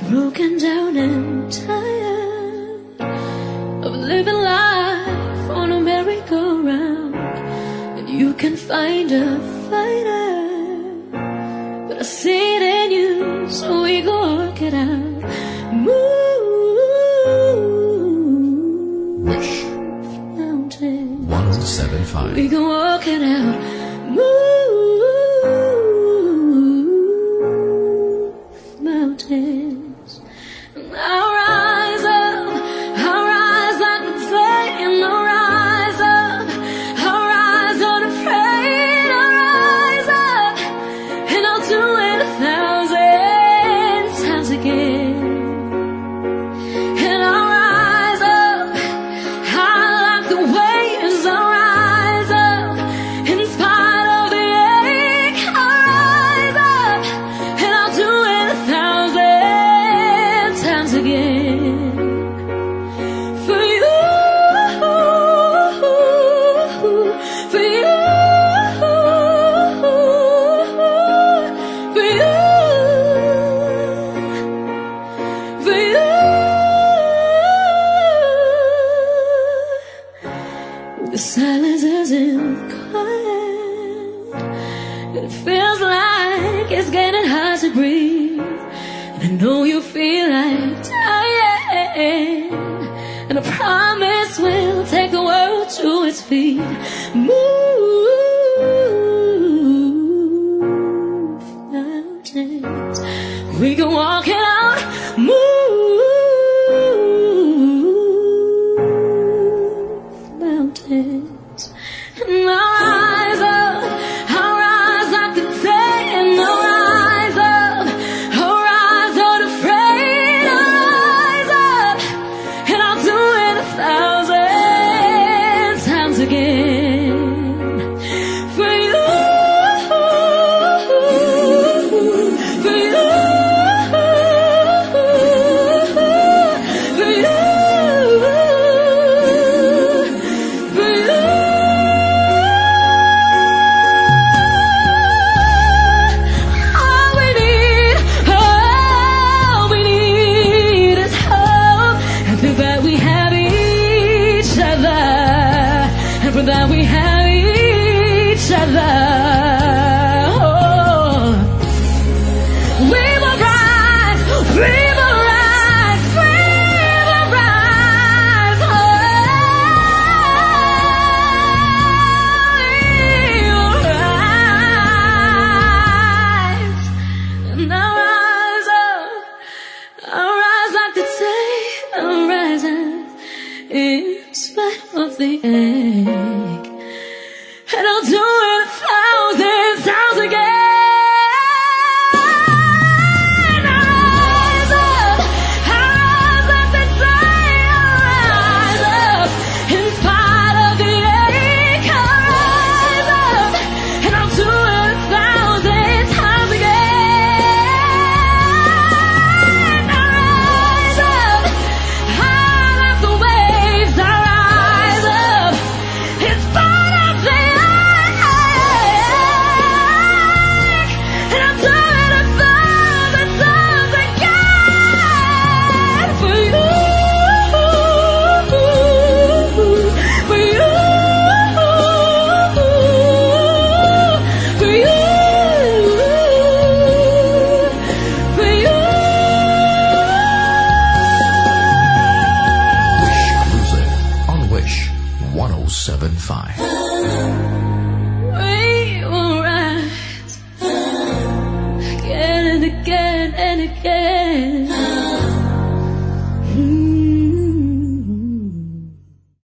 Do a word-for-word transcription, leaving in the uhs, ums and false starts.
broken down and tired of living life on a merry-go-round. And you can find a fighter, but I see it in you, so we go work it out. Move Wish mountains, one oh seven point five. we can work it out. Move mountains. I'll rise up, I'll rise like the day, and I'll rise up, I'll rise unafraid, I'll rise up, and I'll do it a thousand times again. And I'll rise up, I like the waves, I'll rise up, in spite of the ache, I'll rise up, and I'll do it a thousand times again. For you, for you, for you, for you. The silence isn't quiet. It feels like it's getting hard to breathe. And I know you feel like dying, and I promise we'll take the world to its feet. Move mountains, we can walk it out. Move mountains, and I'll rise up, I'll rise like the day, and I'll rise up, I'll rise unafraid, I'll rise up, and I'll do it a thousand times again. For you, for you, for you, for you. All we need, all we need is hope, and for that we have each other, and for that we have each other. Oh. We will rise, we will rise, we will rise. Oh. We will rise. And I'll rise up, I'll rise like the day, I'll rise up in spite of the ache, and I'll do it a thousand times again. I'll rise up, I'll rise like the day, I'll rise up in spite of the ache, I'll rise up, and I'll do it a thousand times again. I'll rise up, high like the waves, I'll rise up in spite of the ache, and I'll do it a thousand times again. For you, for you, for you, for you. Wish Cruiser on Wish one oh seven point five.